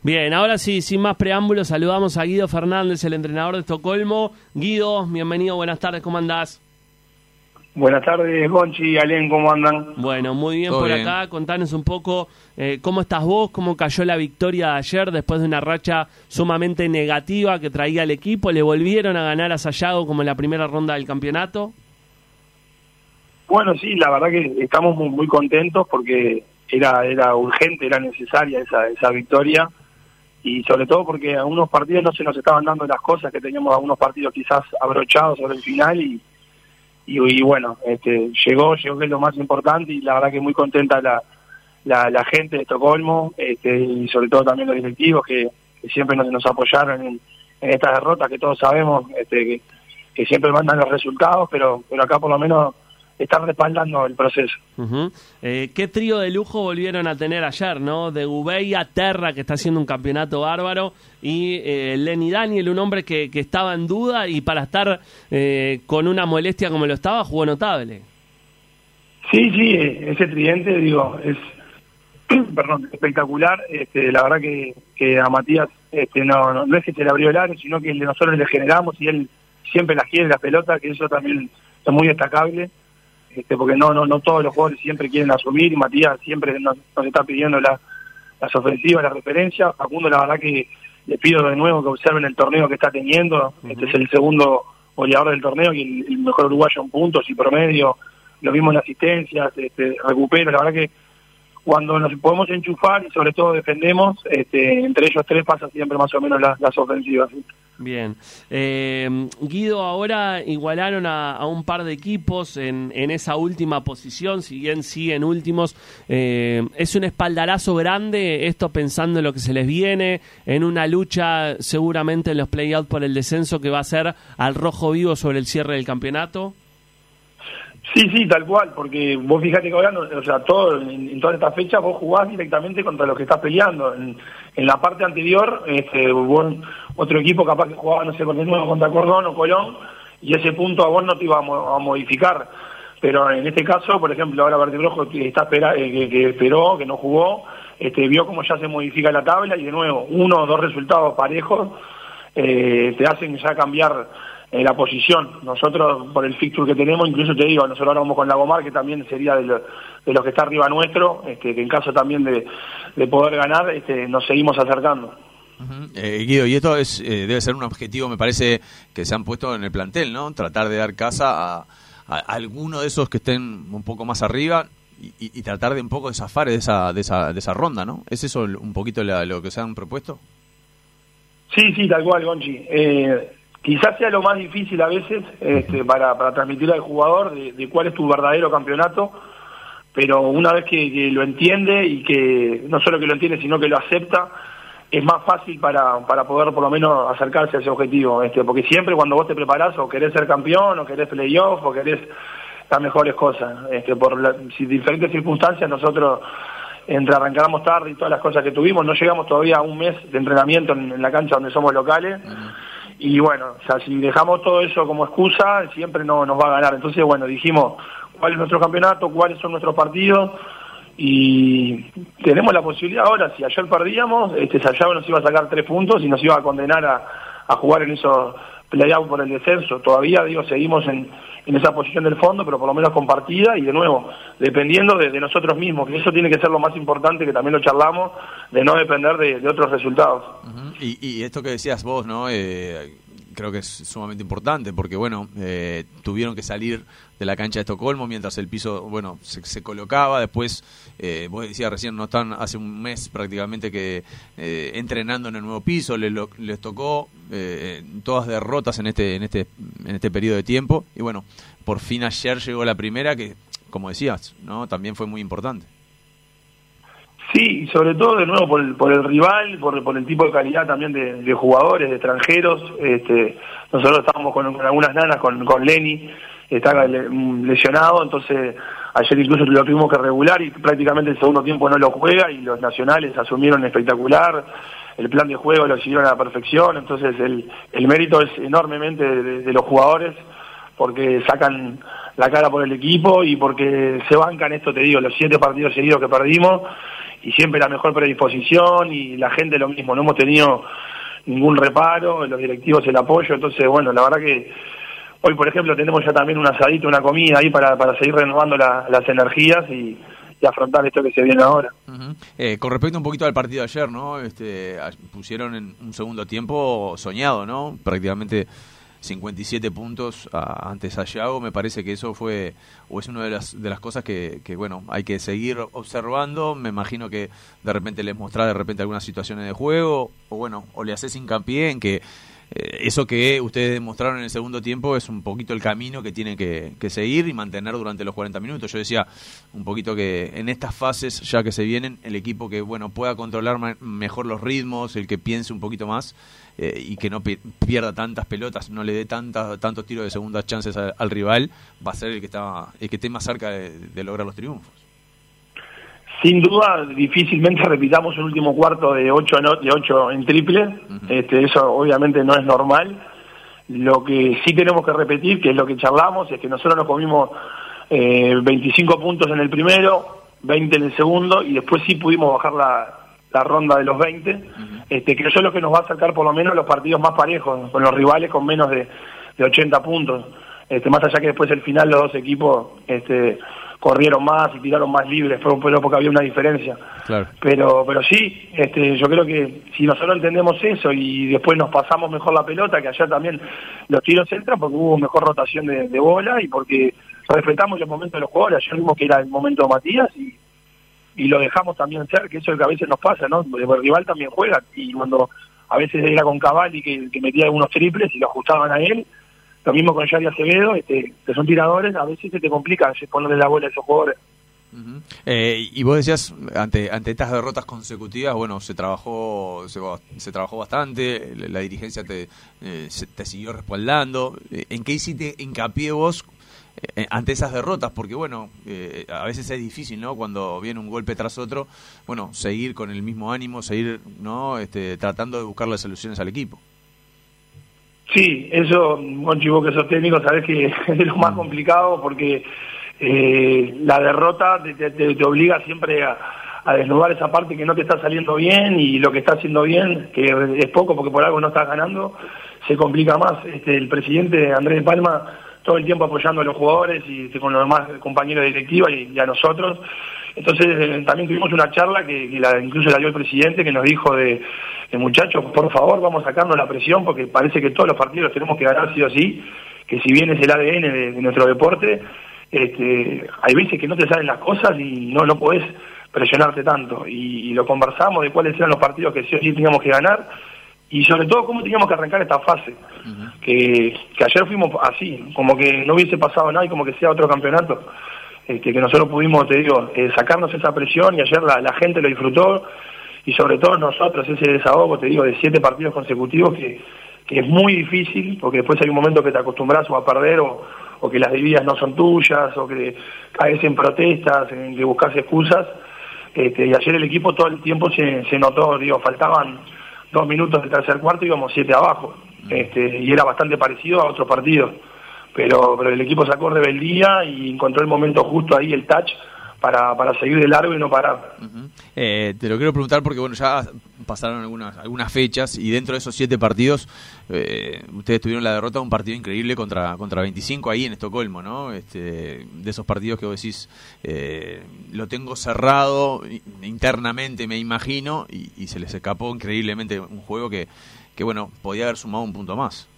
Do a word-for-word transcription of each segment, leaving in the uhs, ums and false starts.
Bien, ahora sí, sin más preámbulos, saludamos a Guido Fernández, el entrenador de Estocolmo. Guido, bienvenido, buenas tardes, ¿cómo andás? Buenas tardes, Gonchi, Alén, ¿cómo andan? Bueno, muy bien Todo por bien. acá. Contanos un poco eh, cómo estás vos, cómo cayó la victoria de ayer después de una racha sumamente negativa que traía el equipo. ¿Le volvieron a ganar a Sayago como en la primera ronda del campeonato? Bueno, sí, la verdad que estamos muy, muy contentos porque era era urgente, era necesaria esa, esa victoria, y sobre todo porque a algunos partidos no se nos estaban dando las cosas, que teníamos algunos partidos quizás abrochados sobre el final, y y, y bueno, este, llegó, llegó que es lo más importante, y la verdad que muy contenta la, la, la gente de Estocolmo, este, y sobre todo también los directivos que, que siempre nos, nos apoyaron en, en estas derrotas, que todos sabemos este, que, que siempre mandan los resultados, pero pero acá por lo menos están respaldando el proceso. Uh-huh. Eh, ¿Qué trío de lujo volvieron a tener ayer, no? De Gouveia, Terra, que está haciendo un campeonato bárbaro, y eh, Lenny Daniel, un hombre que, que estaba en duda y para estar eh, con una molestia como lo estaba, jugó notable. Sí, sí, ese tridente, digo, es perdón, espectacular. Este, la verdad que, que a Matías este, no, no, no es que se le abrió el área, sino que nosotros le generamos y él siempre las quiere, las pelotas, que eso también es muy destacable. Este, porque no no no todos los jugadores siempre quieren asumir, y Matías siempre nos, nos está pidiendo la, las ofensivas, las referencias. Facundo, la verdad que le pido de nuevo que observen el torneo que está teniendo. Uh-huh. Este es el segundo goleador del torneo y el, el mejor uruguayo en puntos y promedio, lo mismo en asistencias, este, recupera. La verdad que cuando nos podemos enchufar y sobre todo defendemos, este, entre ellos tres pasa siempre más o menos las, las ofensivas. ¿Sí? Bien. Eh, Guido, ahora igualaron a, a un par de equipos en, en esa última posición, si bien siguen últimos. Eh, es un espaldarazo grande esto, pensando en lo que se les viene, en una lucha seguramente en los play-out por el descenso que va a ser al rojo vivo sobre el cierre del campeonato. Sí, sí, tal cual, porque vos fíjate que ahora, no, o sea, todo, en, en todas estas fechas vos jugás directamente contra los que estás peleando. En, en la parte anterior, este, vos, otro equipo capaz que jugaba, no sé, con el nuevo contra Cordón o Colón, y ese punto a vos no te iba a, mo a modificar. Pero en este caso, por ejemplo, ahora Verde Rojo que, está espera, eh, que, que esperó, que no jugó, este, vio cómo ya se modifica la tabla, y de nuevo, uno o dos resultados parejos eh, te hacen ya cambiar en la posición. Nosotros, por el fixture que tenemos, incluso te digo, nosotros ahora vamos con Lagomar, que también sería de, lo, de los que está arriba nuestro, este, que en caso también de, de poder ganar, este, nos seguimos acercando. Uh-huh. eh, Guido, y esto es eh, debe ser un objetivo, me parece, que se han puesto en el plantel, ¿no? Tratar de dar casa a, a, a alguno de esos que estén un poco más arriba y, y, y tratar de un poco de zafar de esa, de esa, de esa ronda, ¿no? ¿Es eso un poquito la, lo que se han propuesto? Sí, sí, tal cual, Gonchi. Eh, Quizás sea lo más difícil a veces este, para, para transmitir al jugador de, de cuál es tu verdadero campeonato, pero una vez que, que lo entiende, y que no solo que lo entiende, sino que lo acepta, es más fácil para, para poder por lo menos acercarse a ese objetivo. Este, porque siempre cuando vos te preparás, o querés ser campeón, o querés playoff, o querés las mejores cosas. Este, por la, si, diferentes circunstancias, nosotros entre arrancamos tarde y todas las cosas que tuvimos, no llegamos todavía a un mes de entrenamiento en, en la cancha donde somos locales. Uh-huh. Y bueno, o sea, si dejamos todo eso como excusa, siempre no nos va a ganar. Entonces, bueno, dijimos cuál es nuestro campeonato, cuáles son nuestros partidos, y tenemos la posibilidad ahora. Si ayer perdíamos, este Sayago nos iba a sacar tres puntos y nos iba a condenar a, a jugar en esos play-out por el descenso. Todavía, digo, seguimos en, en esa posición del fondo, pero por lo menos compartida, y de nuevo, dependiendo de, de nosotros mismos, que eso tiene que ser lo más importante, que también lo charlamos, de no depender de, de otros resultados. Uh-huh. y, y esto que decías vos, ¿no? Eh, creo que es sumamente importante, porque bueno, eh, tuvieron que salir de la cancha de Estocolmo mientras el piso, bueno, se, se colocaba. Después, eh, vos decías recién, no están hace un mes prácticamente que eh, entrenando en el nuevo piso, les, lo, les tocó eh, todas derrotas en este, en este, en este periodo de tiempo, y bueno, por fin ayer llegó la primera, que, como decías, ¿no? También fue muy importante. Sí, y sobre todo de nuevo por el, por el rival, por, por el tipo de calidad también de, de jugadores, de extranjeros. Este, nosotros estábamos con, con algunas nanas, con, con Lenny, está lesionado, entonces ayer incluso lo tuvimos que regular, y prácticamente el segundo tiempo no lo juega, y los nacionales asumieron espectacular, el plan de juego lo siguieron a la perfección. Entonces el, el mérito es enormemente de, de los jugadores, porque sacan la cara por el equipo y porque se bancan esto, te digo, los siete partidos seguidos que perdimos, y siempre la mejor predisposición, y la gente lo mismo, no hemos tenido ningún reparo, los directivos el apoyo. Entonces, bueno, la verdad que hoy, por ejemplo, tenemos ya también un asadito, una comida ahí para, para seguir renovando la, las energías y, y afrontar esto que se viene ahora. Uh-huh. eh, con respecto un poquito al partido de ayer, ¿no? Este, pusieron en un segundo tiempo soñado, ¿no? Prácticamente cincuenta y siete puntos a, ante Sayago. Me parece que eso fue, o es una de las, de las cosas que, que, bueno, hay que seguir observando. Me imagino que de repente les mostrará de repente algunas situaciones de juego, o bueno, o le haces hincapié en que Eh, eso que ustedes demostraron en el segundo tiempo es un poquito el camino que tienen que, que seguir y mantener durante los cuarenta minutos. Yo decía un poquito que en estas fases ya que se vienen, el equipo que bueno pueda controlar ma- mejor los ritmos, el que piense un poquito más eh, y que no pi- pierda tantas pelotas, no le dé tantas, tantos tiros de segundas chances a, al rival, va a ser el que está, el que esté más cerca de, de lograr los triunfos. Sin duda, difícilmente repitamos un último cuarto de ocho, no, de ocho en triple. Uh-huh. Este, eso obviamente no es normal. Lo que sí tenemos que repetir, que es lo que charlamos, es que nosotros nos comimos eh, veinticinco puntos en el primero, veinte en el segundo, y después sí pudimos bajar la, la ronda de los veinte, uh-huh. este, que eso es lo que nos va a acercar por lo menos a los partidos más parejos, con los rivales con menos de, de ochenta puntos. Este, más allá que después el final los dos equipos este, corrieron más y tiraron más libres, pero, pero porque había una diferencia. Claro. Pero pero sí, este, yo creo que si nosotros entendemos eso y después nos pasamos mejor la pelota, que ayer también los tiros entran porque hubo mejor rotación de, de bola y porque respetamos los momentos de los jugadores. Ayer vimos que era el momento de Matías y, y lo dejamos también ser, que eso es lo que a veces nos pasa, ¿no? Porque el rival también juega, y cuando a veces era con Cavalli que, que metía algunos triples y lo ajustaban a él. Lo mismo con Yari Acevedo, este, que son tiradores, a veces se te complica ponerle la bola a esos jugadores. Uh-huh. eh, y vos decías, ante ante estas derrotas consecutivas, bueno, se trabajó se, se trabajó bastante, la dirigencia te, eh, se, te siguió respaldando. ¿En qué hiciste hincapié vos eh, ante esas derrotas? Porque, bueno, eh, a veces es difícil, ¿no? Cuando viene un golpe tras otro, bueno, seguir con el mismo ánimo, seguir, ¿no? Este, tratando de buscar las soluciones al equipo. Sí, eso, Gonchi, vos que sos técnico, sabés que es de lo más complicado porque eh, la derrota te, te, te obliga siempre a, a desnudar esa parte que no te está saliendo bien, y lo que está haciendo bien, que es poco porque por algo no estás ganando, se complica más. Este, el presidente Andrés de Palma todo el tiempo apoyando a los jugadores y con los demás compañeros de directiva y, y a nosotros. Entonces eh, también tuvimos una charla que, que la, incluso la dio el presidente, que nos dijo de, de muchachos, por favor, vamos a sacarnos la presión porque parece que todos los partidos los tenemos que ganar sí o sí, que si bien es el A D N de, de nuestro deporte, este, hay veces que no te salen las cosas y no, no podés presionarte tanto. Y, y lo conversamos de cuáles eran los partidos que sí o sí teníamos que ganar y sobre todo cómo teníamos que arrancar esta fase. Uh-huh. que, que ayer fuimos así, como que no hubiese pasado nada y como que sea otro campeonato. Este, que nosotros pudimos, te digo, eh, sacarnos esa presión, y ayer la, la gente lo disfrutó, y sobre todo nosotros ese desahogo, te digo, de siete partidos consecutivos que, que es muy difícil, porque después hay un momento que te acostumbras o a perder o, o que las dividas no son tuyas o que caes en protestas, en que buscas excusas. Este, y ayer el equipo todo el tiempo se, se notó, digo, faltaban dos minutos del tercer cuarto y íbamos siete abajo, este, y era bastante parecido a otros partidos. Pero, pero el equipo sacó rebeldía y encontró el momento justo ahí, el touch, para, para seguir de largo y no parar. Uh-huh. eh, te lo quiero preguntar porque bueno, ya pasaron algunas algunas fechas y dentro de esos siete partidos eh, ustedes tuvieron la derrota de un partido increíble contra contra veinticinco ahí en Estocolmo, ¿no? Este, de esos partidos que vos decís, eh, lo tengo cerrado internamente, me imagino, y, y se les escapó increíblemente un juego que, que bueno, podía haber sumado un punto más.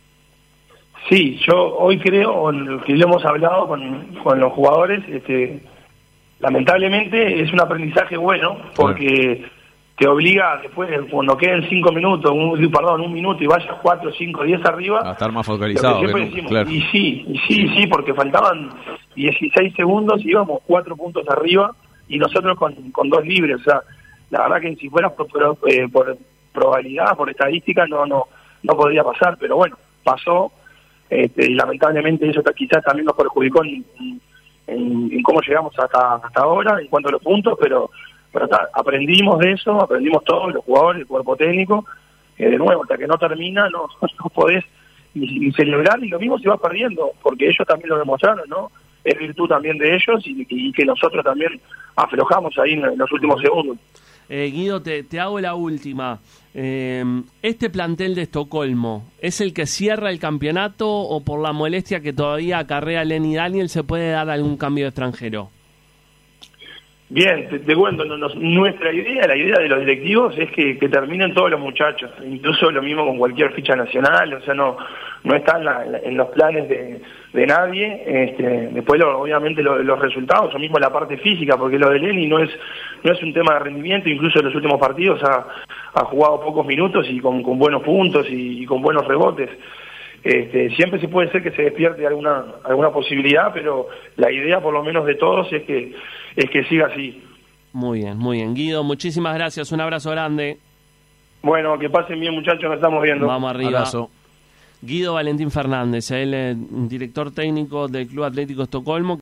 Sí, yo hoy creo, que lo hemos hablado con, con los jugadores, este, lamentablemente es un aprendizaje bueno, porque claro, te obliga después, cuando queden cinco minutos, un, perdón, un minuto y vayas cuatro, cinco, diez arriba, a estar más focalizado. Que siempre decimos, claro. Y sí, y sí, sí, porque faltaban dieciséis segundos y íbamos cuatro puntos arriba y nosotros con, con dos libres. O sea, la verdad que si fuera por, por, eh, por probabilidad, por estadística, no, no, no podría pasar, pero bueno, pasó. Este, y lamentablemente eso quizás también nos perjudicó en, en, en cómo llegamos hasta hasta ahora en cuanto a los puntos, pero, pero ta, aprendimos de eso, aprendimos todos, los jugadores, el cuerpo técnico, que de nuevo, hasta que no termina no, no podés ni, ni celebrar, y lo mismo si vas perdiendo, porque ellos también lo demostraron, ¿no? es virtud también de ellos y, y que nosotros también aflojamos ahí en, en los últimos segundos. Eh, Guido, te, te hago la última. Eh, ¿Este plantel de Estocolmo es el que cierra el campeonato o por la molestia que todavía acarrea Lenny Daniel se puede dar algún cambio de extranjero? Bien, te, te cuento, no, no, nuestra idea, la idea de los directivos es que, que terminen todos los muchachos, incluso lo mismo con cualquier ficha nacional, o sea, no no está en, la, en los planes de, de nadie. Este, después, lo, obviamente, lo, los resultados, o mismo la parte física, porque lo de Lenny no es no es un tema de rendimiento, incluso en los últimos partidos ha, ha jugado pocos minutos y con, con buenos puntos y, y con buenos rebotes. Este, siempre se puede ser que se despierte alguna alguna posibilidad, pero la idea, por lo menos de todos, es que es que siga así. Muy bien, muy bien. Guido, muchísimas gracias. Un abrazo grande. Bueno, que pasen bien, muchachos, nos estamos viendo. Vamos arriba. Abrazo. Guido Valentín Fernández, él es director técnico del Club Atlético Estocolmo.